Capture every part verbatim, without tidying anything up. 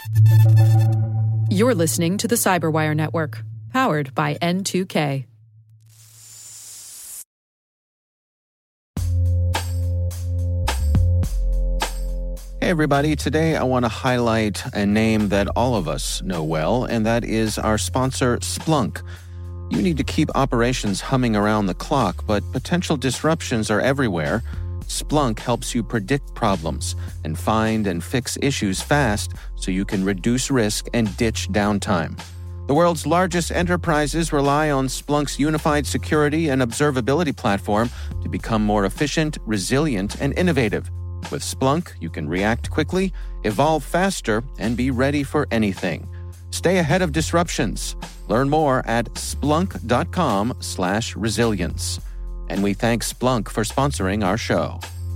You're listening to the Cyberwire Network, powered by N two K. Hey everybody, today I want to highlight a name that all of us know well, and that is our sponsor, Splunk. You need to keep operations humming around the clock, but potential disruptions are everywhere. Splunk helps you predict problems and find and fix issues fast so you can reduce risk and ditch downtime. The world's largest enterprises rely on Splunk's unified security and observability platform to become more efficient, resilient, and innovative. With Splunk, you can react quickly, evolve faster, and be ready for anything. Stay ahead of disruptions. Learn more at splunk.com slash resilience. And we thank Splunk for sponsoring our show.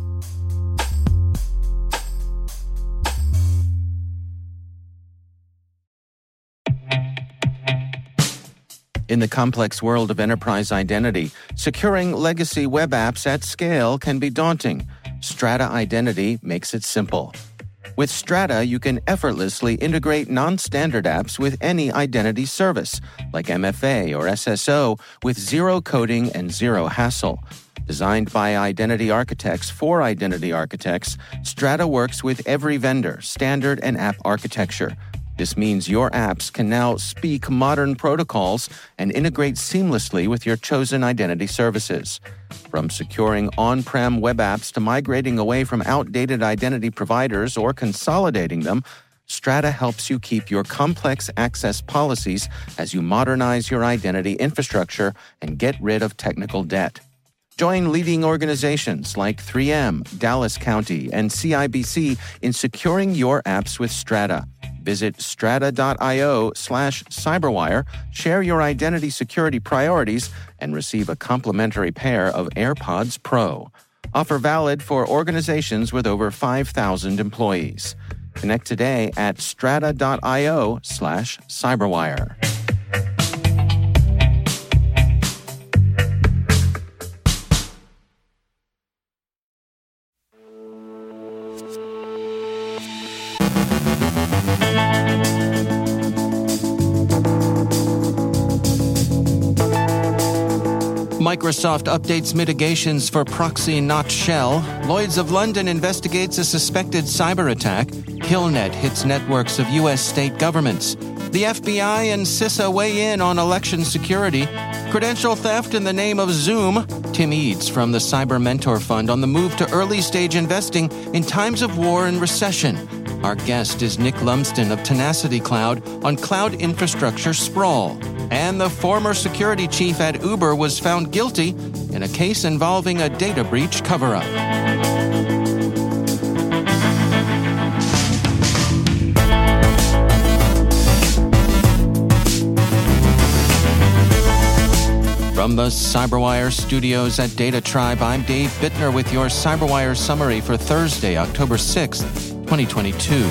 In the complex world of enterprise identity, securing legacy web apps at scale can be daunting. Strata Identity makes it simple. With Strata, you can effortlessly integrate non-standard apps with any identity service, like M F A or S S O, with zero coding and zero hassle. Designed by identity architects for identity architects, Strata works with every vendor, standard, and app architecture. This means your apps can now speak modern protocols and integrate seamlessly with your chosen identity services. From securing on-prem web apps to migrating away from outdated identity providers or consolidating them, Strata helps you keep your complex access policies as you modernize your identity infrastructure and get rid of technical debt. Join leading organizations like three M, Dallas County, and C I B C in securing your apps with Strata. Visit strata.io slash cyberwire, share your identity security priorities, and receive a complimentary pair of AirPods Pro. Offer valid for organizations with over five thousand employees. Connect today at strata.io slash cyberwire. Microsoft updates mitigations for proxy not shell. Lloyd's of London investigates a suspected cyber attack. Killnet hits networks of U S state governments. The F B I and CISA weigh in on election security. Credential theft in the name of Zoom. Tim Eads from the Cyber Mentor Fund on the move to early-stage investing in times of war and recession. Our guest is Nick Lumsden of Tenacity Cloud on cloud infrastructure sprawl. And the former security chief at Uber was found guilty in a case involving a data breach cover-up. From the Cyberwire studios at Data Tribe, I'm Dave Bittner with your Cyberwire summary for Thursday, October sixth, twenty twenty-two.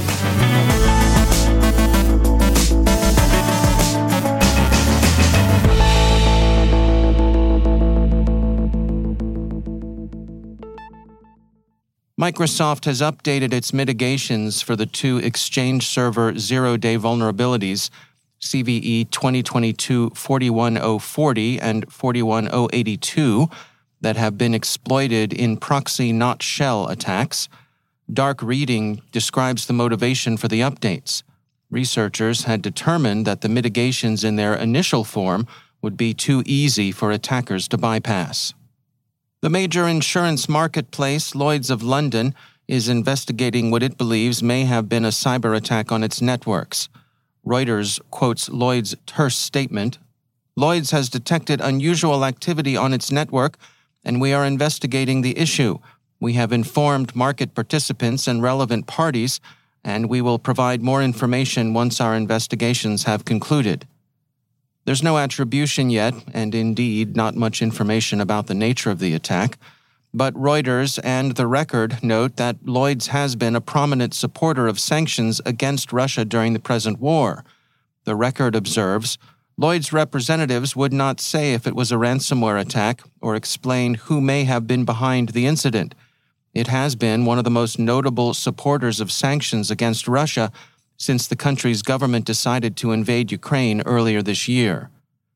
Microsoft has updated its mitigations for the two Exchange Server zero-day vulnerabilities, C V E twenty twenty-two dash forty-one oh forty and forty-one oh eighty-two, that have been exploited in proxy not shell attacks. Dark Reading describes the motivation for the updates. Researchers had determined that the mitigations in their initial form would be too easy for attackers to bypass. The major insurance marketplace, Lloyd's of London, is investigating what it believes may have been a cyber attack on its networks. Reuters quotes Lloyd's terse statement, "Lloyd's has detected unusual activity on its network, and we are investigating the issue. We have informed market participants and relevant parties, and we will provide more information once our investigations have concluded." There's no attribution yet, and indeed not much information about the nature of the attack, but Reuters and The Record note that Lloyd's has been a prominent supporter of sanctions against Russia during the present war. The Record observes, Lloyd's representatives would not say if it was a ransomware attack or explain who may have been behind the incident. It has been one of the most notable supporters of sanctions against Russia since the country's government decided to invade Ukraine earlier this year.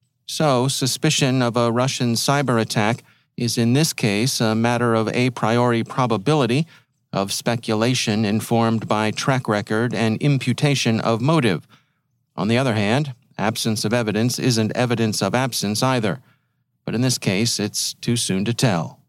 So, suspicion of a Russian cyber attack is in this case a matter of a priori probability, of speculation informed by track record and imputation of motive. On the other hand, absence of evidence isn't evidence of absence either. But in this case, it's too soon to tell.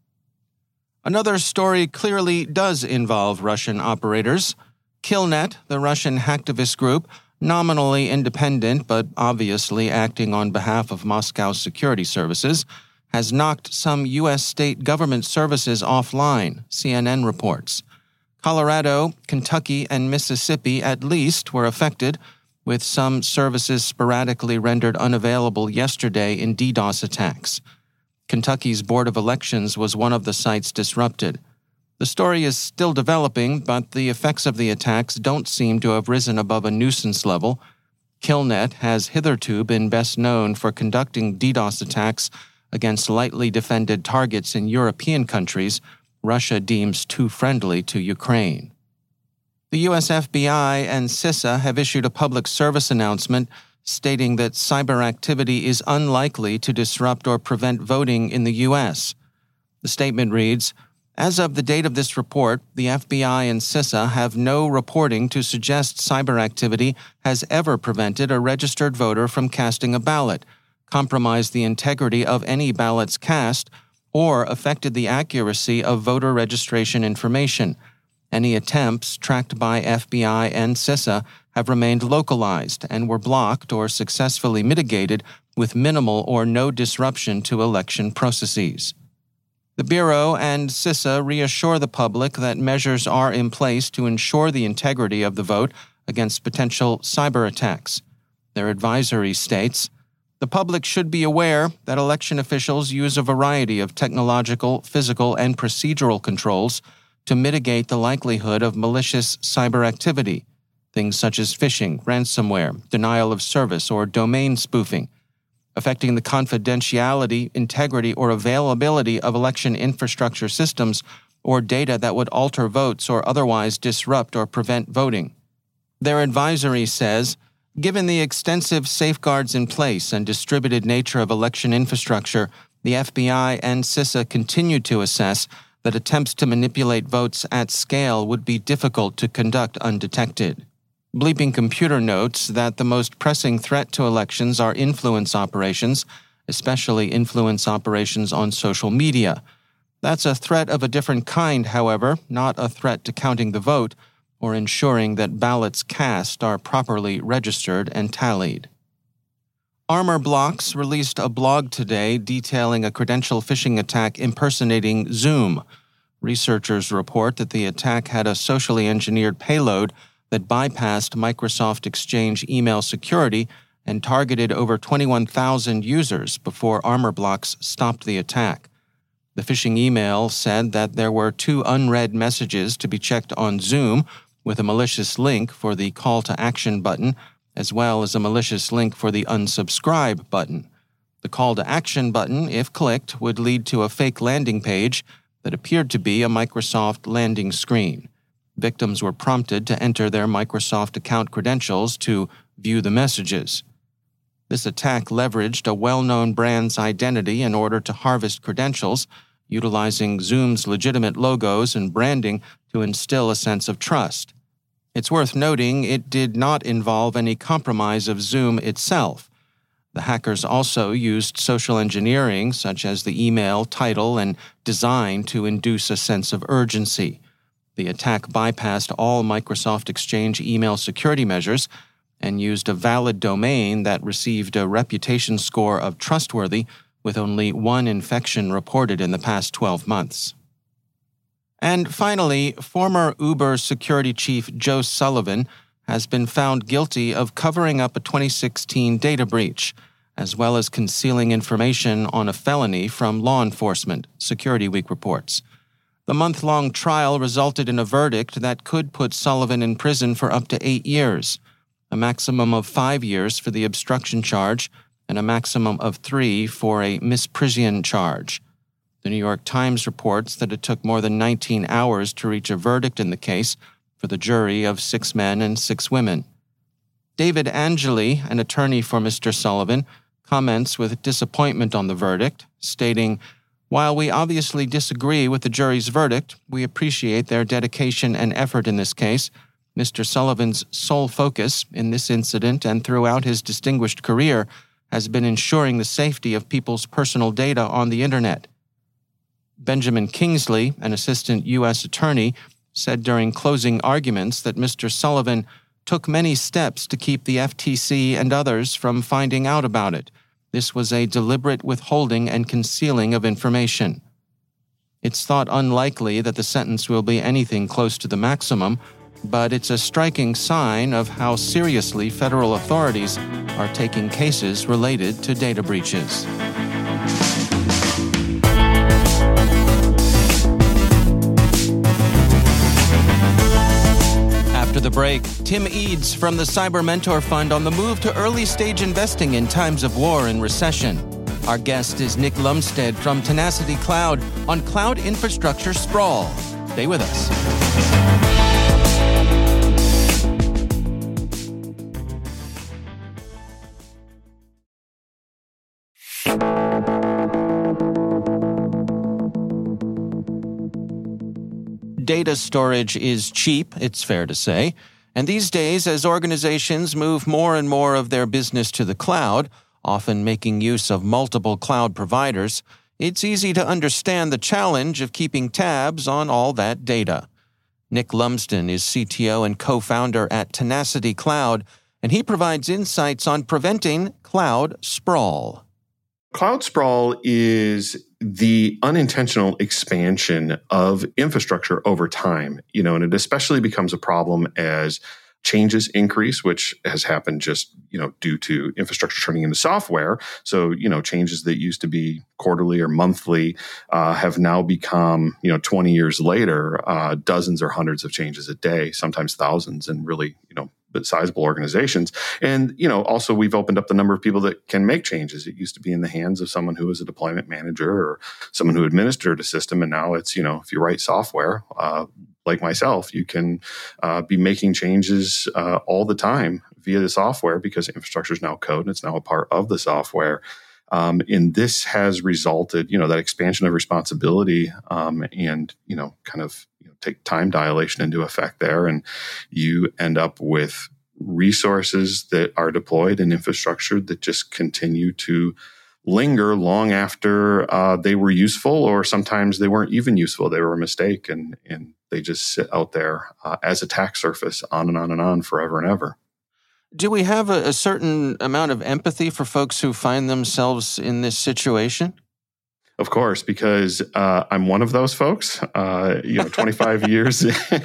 Another story clearly does involve Russian operators. Killnet, the Russian hacktivist group, nominally independent but obviously acting on behalf of Moscow's security services, has knocked some U S state government services offline, C N N reports. Colorado, Kentucky, and Mississippi at least were affected, with some services sporadically rendered unavailable yesterday in DDoS attacks. Kentucky's Board of Elections was one of the sites disrupted. The story is still developing, but the effects of the attacks don't seem to have risen above a nuisance level. Killnet has hitherto been best known for conducting DDoS attacks against lightly defended targets in European countries Russia deems too friendly to Ukraine. The U S F B I and CISA have issued a public service announcement stating that cyber activity is unlikely to disrupt or prevent voting in the U S. The statement reads, "As of the date of this report, the F B I and CISA have no reporting to suggest cyber activity has ever prevented a registered voter from casting a ballot, compromised the integrity of any ballots cast, or affected the accuracy of voter registration information. Any attempts tracked by F B I and CISA have remained localized and were blocked or successfully mitigated with minimal or no disruption to election processes." The Bureau and CISA reassure the public that measures are in place to ensure the integrity of the vote against potential cyber attacks. Their advisory states, "The public should be aware that election officials use a variety of technological, physical, and procedural controls to mitigate the likelihood of malicious cyber activity, things such as phishing, ransomware, denial of service, or domain spoofing, affecting the confidentiality, integrity, or availability of election infrastructure systems or data that would alter votes or otherwise disrupt or prevent voting." Their advisory says, "Given the extensive safeguards in place and distributed nature of election infrastructure, the F B I and CISA continue to assess that attempts to manipulate votes at scale would be difficult to conduct undetected." Bleeping Computer notes that the most pressing threat to elections are influence operations, especially influence operations on social media. That's a threat of a different kind, however, not a threat to counting the vote or ensuring that ballots cast are properly registered and tallied. Armor Blocks released a blog today detailing a credential phishing attack impersonating Zoom. Researchers report that the attack had a socially engineered payload that bypassed Microsoft Exchange email security and targeted over twenty-one thousand users before Armor Blocks stopped the attack. The phishing email said that there were two unread messages to be checked on Zoom, with a malicious link for the call to action button, as well as a malicious link for the unsubscribe button. The call to action button, if clicked, would lead to a fake landing page that appeared to be a Microsoft landing screen. Victims were prompted to enter their Microsoft account credentials to view the messages. This attack leveraged a well-known brand's identity in order to harvest credentials, utilizing Zoom's legitimate logos and branding to instill a sense of trust. It's worth noting it did not involve any compromise of Zoom itself. The hackers also used social engineering, such as the email, title, and design to induce a sense of urgency. The attack bypassed all Microsoft Exchange email security measures and used a valid domain that received a reputation score of trustworthy, with only one infection reported in the past twelve months. And finally, former Uber security chief Joe Sullivan has been found guilty of covering up a twenty sixteen data breach, as well as concealing information on a felony from law enforcement, Security Week reports. The month-long trial resulted in a verdict that could put Sullivan in prison for up to eight years, a maximum of five years for the obstruction charge, and a maximum of three for a misprision charge. The New York Times reports that it took more than nineteen hours to reach a verdict in the case for the jury of six men and six women. David Angeli, an attorney for Mister Sullivan, comments with disappointment on the verdict, stating, "While we obviously disagree with the jury's verdict, we appreciate their dedication and effort in this case. Mister Sullivan's sole focus in this incident and throughout his distinguished career has been ensuring the safety of people's personal data on the Internet." Benjamin Kingsley, an assistant U S attorney, said during closing arguments that Mister Sullivan took many steps to keep the F T C and others from finding out about it. This was a deliberate withholding and concealing of information. It's thought unlikely that the sentence will be anything close to the maximum, but it's a striking sign of how seriously federal authorities are taking cases related to data breaches. After the break, Tim Eads from the Cyber Mentor Fund on the move to early-stage investing in times of war and recession. Our guest is Nick Lumstead from Tenacity Cloud on cloud infrastructure sprawl. Stay with us. Data storage is cheap, it's fair to say, and these days, as organizations move more and more of their business to the cloud, often making use of multiple cloud providers, it's easy to understand the challenge of keeping tabs on all that data. Nick Lumsden is C T O and co-founder at Tenacity Cloud, and he provides insights on preventing cloud sprawl. Cloud sprawl is the unintentional expansion of infrastructure over time, you know, and it especially becomes a problem as changes increase, which has happened just, you know, due to infrastructure turning into software. So, you know, changes that used to be quarterly or monthly uh, have now become, you know, twenty years later, uh, dozens or hundreds of changes a day, sometimes thousands, and really, you know, but sizable organizations. And, you know, also we've opened up the number of people that can make changes. It used to be in the hands of someone who was a deployment manager or someone who administered a system. And now it's, you know, if you write software, uh, like myself, you can uh, be making changes uh, all the time via the software because infrastructure is now code and it's now a part of the software. Um, and this has resulted, you know, that expansion of responsibility um, and, you know, kind of you know, take time dilation into effect there. And you end up with resources that are deployed in infrastructure that just continue to linger long after uh, they were useful, or sometimes they weren't even useful. They were a mistake and, and they just sit out there uh, as attack surface on and on and on forever and ever. Do we have a, a certain amount of empathy for folks who find themselves in this situation? Of course, because uh, I'm one of those folks. Uh, you know, twenty-five years,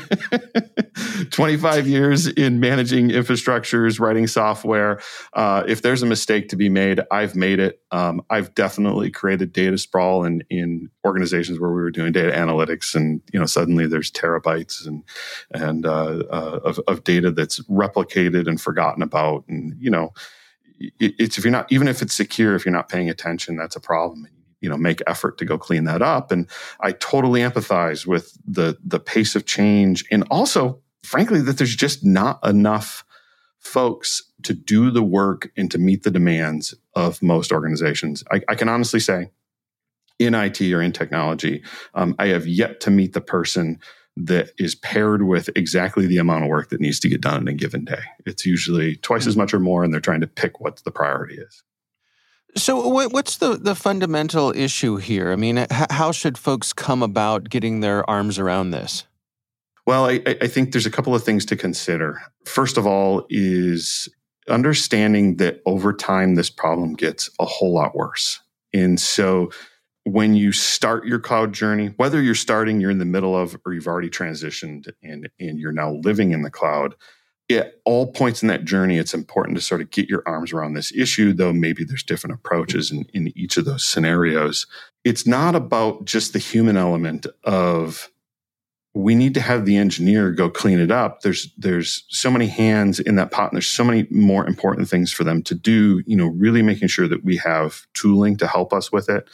twenty-five years in managing infrastructures, writing software. Uh, if there's a mistake to be made, I've made it. Um, I've definitely created data sprawl in in organizations where we were doing data analytics, and you know, suddenly there's terabytes and and uh, uh, of, of data that's replicated and forgotten about. And you know, it, it's if you're not even if it's secure, if you're not paying attention, that's a problem. You know, make effort to go clean that up. And I totally empathize with the the pace of change, and also, frankly, that there's just not enough folks to do the work and to meet the demands of most organizations. I, I can honestly say, in I T or in technology, um, I have yet to meet the person that is paired with exactly the amount of work that needs to get done in a given day. It's usually twice as much or more, and they're trying to pick what the priority is. So what's the, the fundamental issue here? I mean, how should folks come about getting their arms around this? Well, I, I think there's a couple of things to consider. First of all is understanding that over time, this problem gets a whole lot worse. And so when you start your cloud journey, whether you're starting, you're in the middle of, or you've already transitioned and, and you're now living in the cloud, at all points in that journey, it's important to sort of get your arms around this issue, though maybe there's different approaches in, in each of those scenarios. It's not about just the human element of we need to have the engineer go clean it up. There's there's so many hands in that pot, and there's so many more important things for them to do, you know, really making sure that we have tooling to help us with it.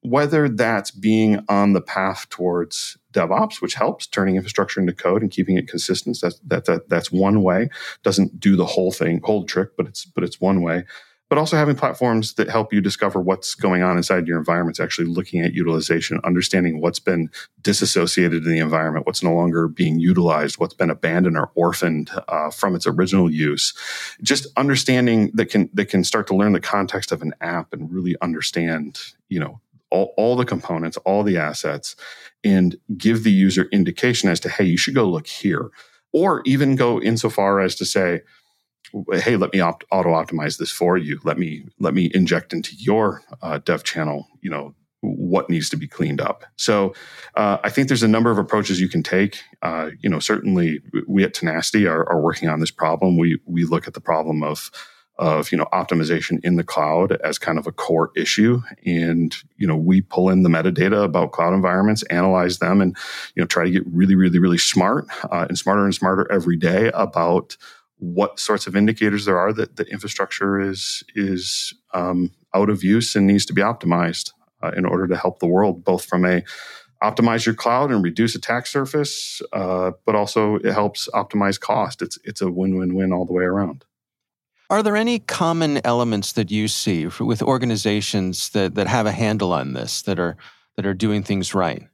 whether that's being on the path towards DevOps, which helps turning infrastructure into code and keeping it consistent. That's that, that that's one way. Doesn't do the whole thing, whole trick, but it's but it's one way. But also having platforms that help you discover what's going on inside your environments, actually looking at utilization, understanding what's been disassociated in the environment, what's no longer being utilized, what's been abandoned or orphaned uh, from its original use. Just understanding that can that can start to learn the context of an app and really understand, you know, all, all the components, all the assets, and give the user indication as to, hey, you should go look here. Or even go insofar as to say, hey, let me opt- auto-optimize this for you. Let me let me inject into your uh, dev channel, you know, what needs to be cleaned up. So uh, I think there's a number of approaches you can take. Uh, you know, certainly we at Tenacity are, are working on this problem. We we look at the problem of of you know optimization in the cloud as kind of a core issue, and you know we pull in the metadata about cloud environments, analyze them, and you know try to get really, really, really smart uh, and smarter and smarter every day about what sorts of indicators there are that the infrastructure is is um, out of use and needs to be optimized uh, in order to help the world, both from a optimize your cloud and reduce attack surface, uh, but also it helps optimize cost. It's it's a win-win-win all the way around. Are there any common elements that you see with organizations that, that have a handle on this, that are that are doing things right?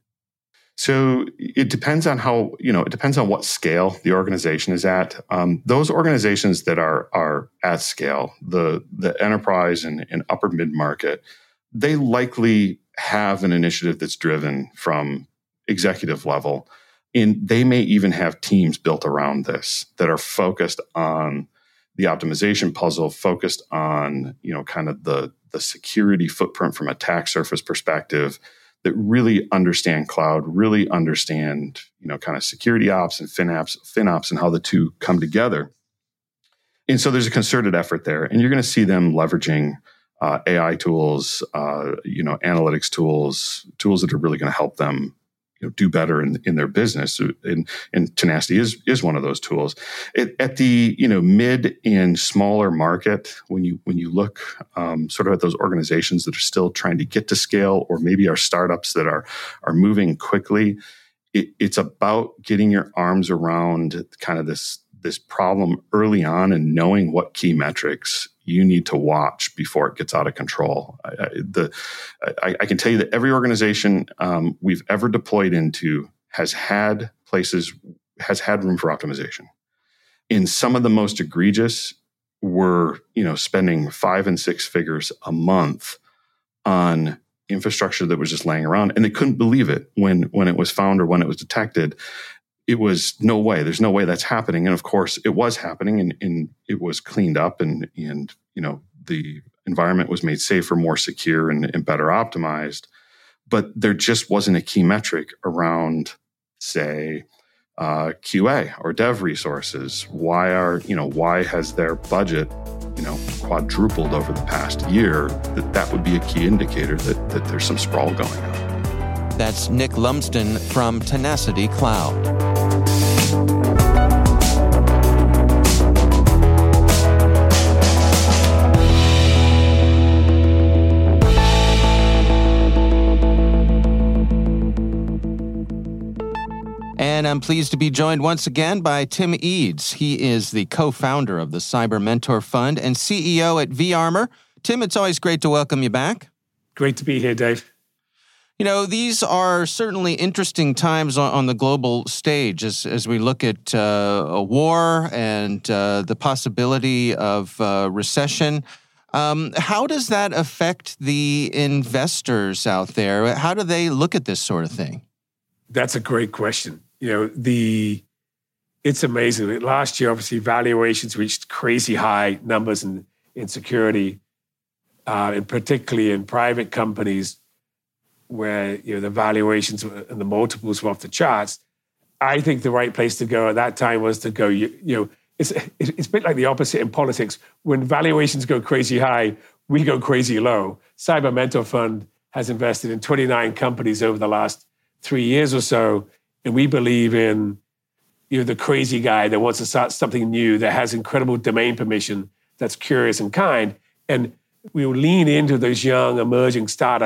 So it depends on how, you know, it depends on what scale the organization is at. Um, those organizations that are are at scale, the the enterprise and, and upper mid-market, they likely have an initiative that's driven from executive level. And they may even have teams built around this that are focused on the optimization puzzle, focused on, you know, kind of the, the security footprint from a attack surface perspective, that really understand cloud, really understand, you know, kind of security ops and FinOps, FinOps and how the two come together. And so there's a concerted effort there. And you're going to see them leveraging uh, A I tools, uh, you know, analytics tools, tools that are really going to help them, you know, do better in, in their business. And, and Tenacity is is one of those tools. It, at the, you know, mid and smaller market, when you when you look um, sort of at those organizations that are still trying to get to scale, or maybe are startups that are are moving quickly, it, it's about getting your arms around kind of this this problem early on and knowing what key metrics you need to watch before it gets out of control. I, I, the, I, I can tell you that every organization um, we've ever deployed into has had places, has had room for optimization. In some of the most egregious, were, you know, spending five and six figures a month on infrastructure that was just laying around, and they couldn't believe it when when it was found or when it was detected. It was no way. There's no way that's happening. And of course, it was happening, and, and it was cleaned up, and and you know the environment was made safer, more secure, and, and better optimized. But there just wasn't a key metric around, say, uh, Q A or dev resources. Why are you know why has their budget you know quadrupled over the past year? That that would be a key indicator that that there's some sprawl going on. That's Nick Lumsden from Tenacity Cloud. And I'm pleased to be joined once again by Tim Eads. He is the co-founder of the Cyber Mentor Fund and C E O at vArmor. Tim, it's always great to welcome you back. Great to be here, Dave. You know, these are certainly interesting times on, on the global stage as, as we look at uh, a war and uh, the possibility of uh, recession. Um, how does that affect the investors out there? How do they look at this sort of thing? That's a great question. You know, the it's amazing. Last year, obviously, valuations reached crazy high numbers in, in security, uh, and particularly in private companies, where you know the valuations and the multiples were off the charts. I think the right place to go at that time was to go. You, you know, it's it's a bit like the opposite in politics. When valuations go crazy high, we go crazy low. Cyber Mentor Fund has invested in twenty-nine companies over the last three years or so, and we believe in you know the crazy guy that wants to start something new, that has incredible domain permission, that's curious and kind, and we will lean into those young emerging startups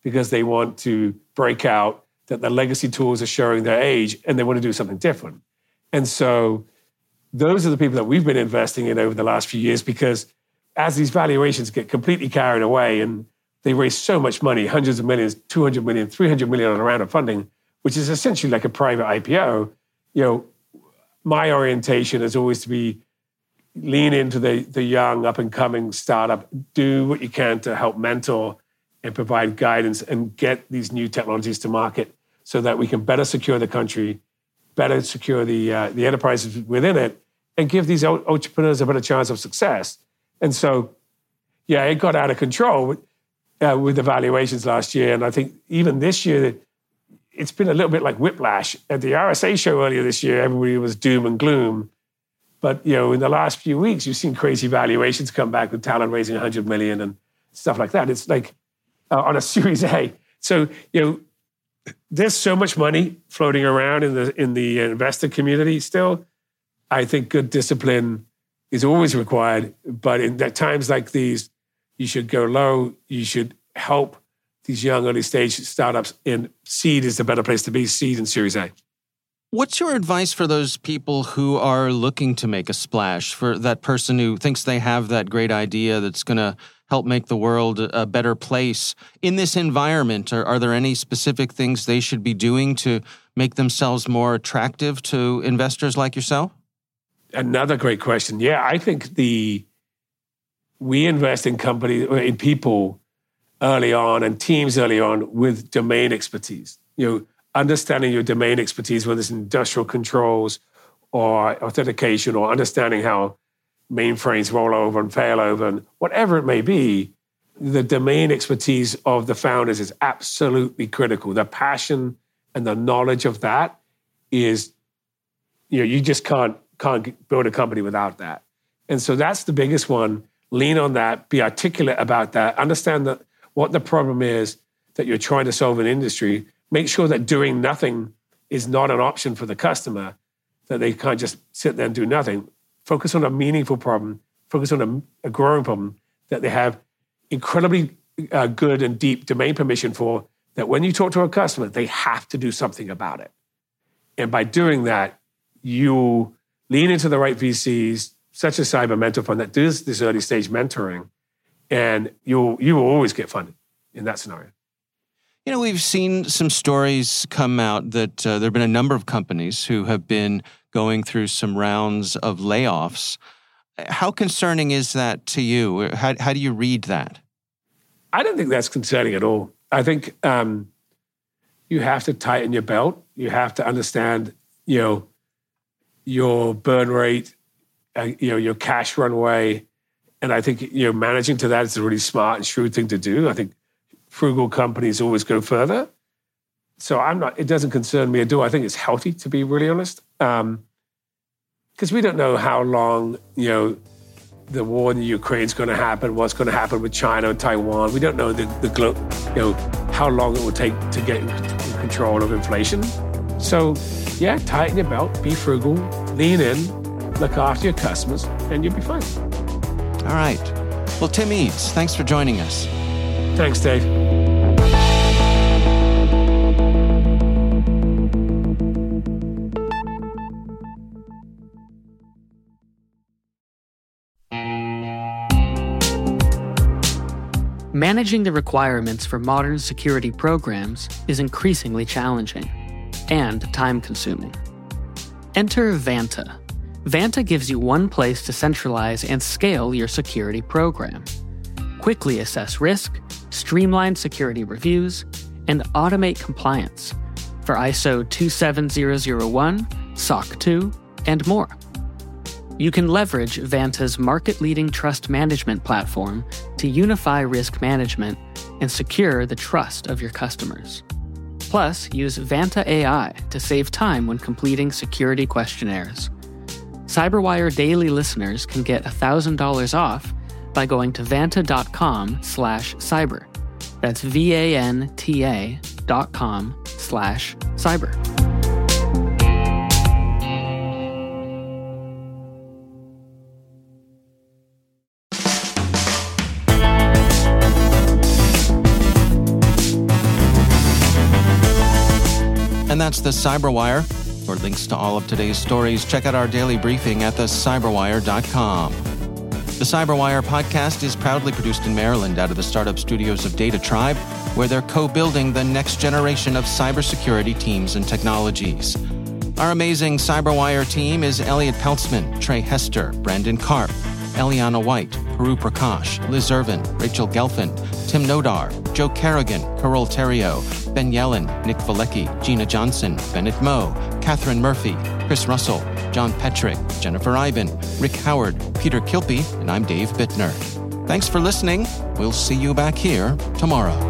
because they want to break out, that the legacy tools are showing their age, and they want to do something different. And so those are the people that we've been investing in over the last few years, because as these valuations get completely carried away and they raise so much money, hundreds of millions, two hundred million, three hundred million on a round of funding, which is essentially like a private I P O, you know, my orientation is always to be lean into the, the young, up-and-coming startup, do what you can to help mentor and provide guidance and get these new technologies to market so that we can better secure the country, better secure the uh, the enterprises within it, and give these entrepreneurs a better chance of success. And so, yeah, it got out of control with, uh, with the valuations last year. And I think even this year, it's been a little bit like whiplash. At the R S A show earlier this year, everybody was doom and gloom. But, you know, in the last few weeks, you've seen crazy valuations come back with Talon raising one hundred million dollars and stuff like that. It's like uh, on a Series A. So, you know, there's so much money floating around in the in the investor community still. I think good discipline is always required. But in at times like these, you should go low. You should help these young early stage startups. And seed is the better place to be, seed and Series A. What's your advice for those people who are looking to make a splash, for that person who thinks they have that great idea that's going to help make the world a better place? In this environment, are, are there any specific things they should be doing to make themselves more attractive to investors like yourself? Another great question. Yeah, I think the we invest in companies, in people early on and teams early on with domain expertise. You know, understanding your domain expertise, whether it's industrial controls or authentication or understanding how mainframes roll over and fail over and whatever it may be, the domain expertise of the founders is absolutely critical. The passion and the knowledge of that is, you know, you just can't, can't build a company without that. And so that's the biggest one. Lean on that, be articulate about that, understand that what the problem is that you're trying to solve in industry. Make sure that doing nothing is not an option for the customer, that they can't just sit there and do nothing. Focus on a meaningful problem, focus on a, a growing problem that they have incredibly uh, good and deep domain permission for, that when you talk to a customer, they have to do something about it. And by doing that, you lean into the right V Cs, such as Cyber Mentor Fund, that does this early stage mentoring, and you'll, you will always get funded in that scenario. You know, we've seen some stories come out that uh, there have been a number of companies who have been going through some rounds of layoffs. How concerning is that to you? How, how do you read that? I don't think that's concerning at all. I think um, you have to tighten your belt. You have to understand, you know, your burn rate, uh, you know, your cash runway. And I think, you know, managing to that is a really smart and shrewd thing to do. I think frugal companies always go further. So I'm not, it doesn't concern me at all. I think it's healthy, to be really honest. Um, because we don't know how long, you know, the war in Ukraine is going to happen, what's going to happen with China and Taiwan. We don't know the, the glo- you know, how long it will take to get in control of inflation. So yeah, tighten your belt, be frugal, lean in, look after your customers, and you'll be fine. All right. Well, Tim Eads, thanks for joining us. Thanks, Dave. Managing the requirements for modern security programs is increasingly challenging and time-consuming. Enter Vanta. Vanta gives you one place to centralize and scale your security program. Quickly assess risk, streamline security reviews, and automate compliance for I S O two seven zero zero one, S O C two, and more. You can leverage Vanta's market-leading trust management platform to unify risk management and secure the trust of your customers. Plus, use Vanta A I to save time when completing security questionnaires. CyberWire Daily listeners can get one thousand dollars off by going to vanta.com slash cyber. That's V-A-N-T-A dot com slash cyber. that's the Cyberwire. For links to all of today's stories, check out our daily briefing at the cyberwire dot com. The Cyberwire podcast is proudly produced in Maryland out of the startup studios of Data Tribe, where they're co-building the next generation of cybersecurity teams and technologies. Our amazing Cyberwire team is Elliot Peltzman, Trey Hester, Brandon Karp, Eliana White, Peru Prakash, Liz Irvin, Rachel Gelfin, Tim Nodar, Joe Kerrigan, Carol Terrio, Ben Yellen, Nick Valecki, Gina Johnson, Bennett Moe, Catherine Murphy, Chris Russell, John Petrick, Jennifer Iben, Rick Howard, Peter Kilpie, and I'm Dave Bittner. Thanks for listening. We'll see you back here tomorrow.